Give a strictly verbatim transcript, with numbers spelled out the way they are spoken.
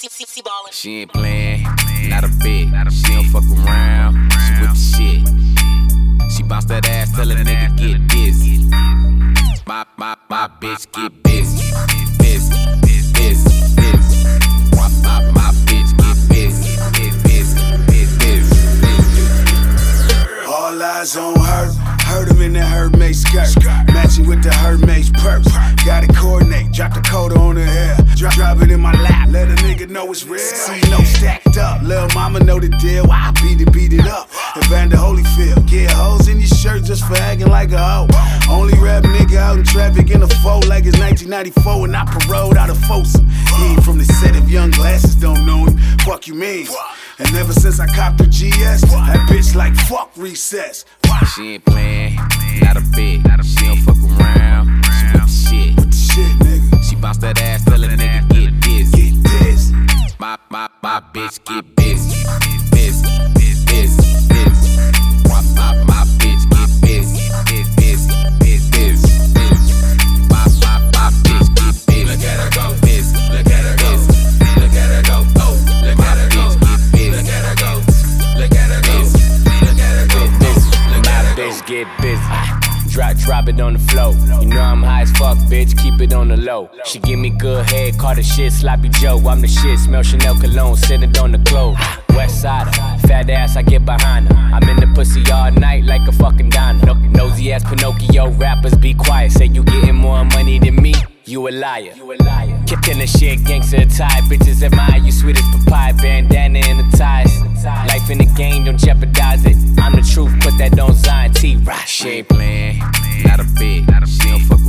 She ain't playing, not a bit. She don't fuck around, she with the shit. She bounce that ass, tell a nigga get busy. My, my, my bitch get busy. Busy, busy, busy. My, my, my bitch get busy. Get busy, busy, busy, busy. All eyes on her. Heard him in the Hermes skirt, matching with the Hermes purse. Gotta coordinate, drop the coat on her hair, drop, drop it in my lap, let a nigga know it's real. See no stacked up, lil' mama know the deal. I beat it, beat it up. Evander Holyfield, get hoes in your shirt just for acting like a hoe. Only rap nigga out in traffic in a foe like it's nineteen ninety-four and I paroled out of Folsom. He ain't from the set of young glasses, don't know him. Fuck you mean? And ever since I copped the G S, that bitch like fuck recess. She ain't playing, not a bit. She don't fuck around, she with the shit. With the shit, nigga. She bounce that ass, tell a nigga get busy. Get busy. My, my, my bitch get busy. Busy, busy, busy, busy. My, my, my bitch get busy. Get busy, busy, busy, busy. My, my, my bitch get busy. Look at her go. Busy, look at her go. Look at her go. Oh, look at her go. Look at her go. Look at her go. Look at her go. Bitch, get busy. Drop, drop it on the floor. You know I'm high as fuck, bitch. Keep it on the low. She give me good head, call the shit Sloppy Joe. I'm the shit, smell Chanel cologne, sitting on the clothes. West Sider, fat ass, I get behind her. I'm in the pussy all night like a fucking diner. Nosy ass Pinocchio rappers, be quiet. Say you getting more money than me. You a liar. You a liar. Kicking the shit, gangster attire. Bitches admire you, sweet as papaya. Bandana in the ties. Life in the game, don't jeopardize it. I'm the truth, put that on Zion T. Right. She ain't playing, not a bit. She don't fuck